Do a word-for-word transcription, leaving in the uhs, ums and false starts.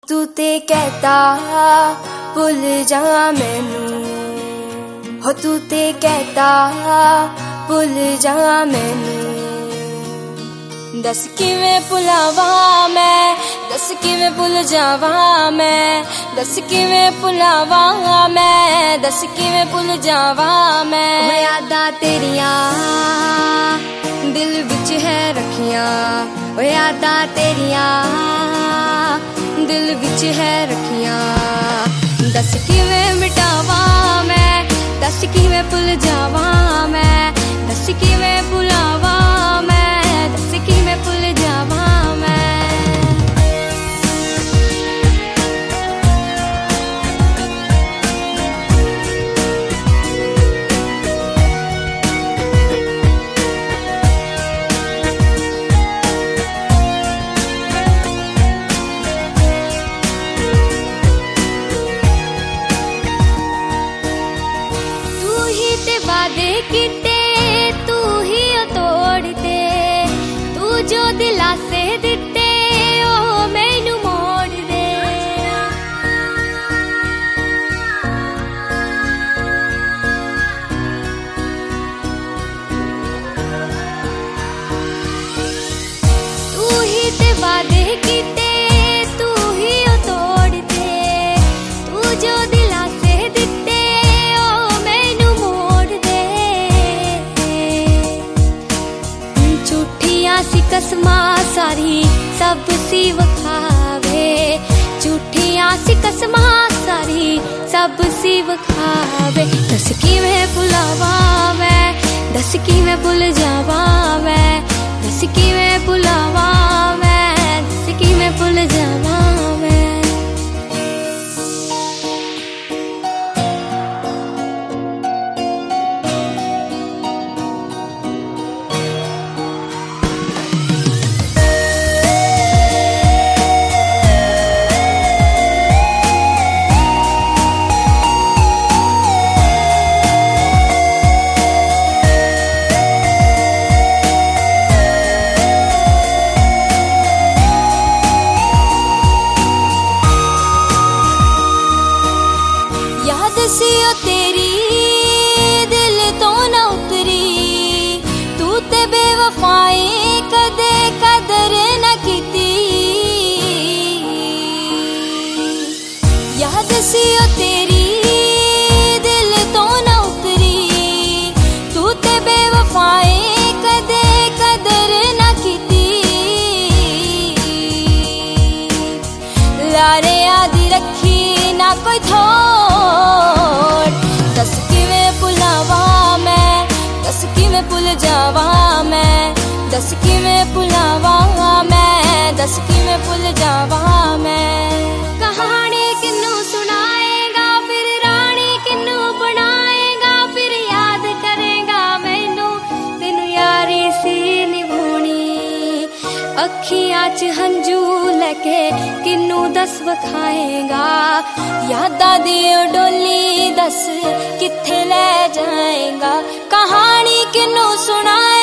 तू ते कहता भुल जा मैनू, हो तू ते कहता भुल जा मैनू। दस किवें भुलावा मैं, दस किवें भुल जावा मैं, दस किवें भुलावा मैं, दस किवें भुल जावा मैं। हो यादां तेरियां दिल विच है रखियां, हो यादां तेरियां दिल विच है रखियां। दस किवें मिटावा मैं, दस किवें भुल जावा मैं, दस किवें भुलावा मैं, दस किवें भुल जावा मैं। वादे किते तू ही तोड़ दे, तू जो दिलासे दिते ओ मैनू मोड़ दे। तू ही ते वादे किते तू ही तोड़ दे, तू जो दिलासे दिते ओ मैनू मोड़ दे। झूठियां सी कसमां सारी सब सी वखावे, झूठियां सी कसमां सारी सब सी वखावे। दस किवें भुलावा मैं, दस किवें भुल जावा मैं, दस किवें भुलावा मैं, दस किवें भुल जावा मैं। याद सी ओ तेरी दिल तो न उतरी, तू ते बेवफाई कदे कदर न कीती। याद सी ओ तेरी दिल तो न उतरी, तू ते बेवफाई कदे कदर न कीती। लारे आदि रखी ना कोई थोड़, दस किवें भुलावा मैं, दस किवें भुल जावा मैं, दस किवें भुलावा मैं, दस किवें भुल जावा मैं। कहानी किन्नू सुनाएगा फिर रानी किन्नू बनाएगा, फिर याद करेगा मैनू तेनू यारी सी निभानी। अखियां च हंजू लेके किन्नू दस वखाएगा, यादां दी डोली दस किथे ले जाएगा। कहानी किन्नू सुना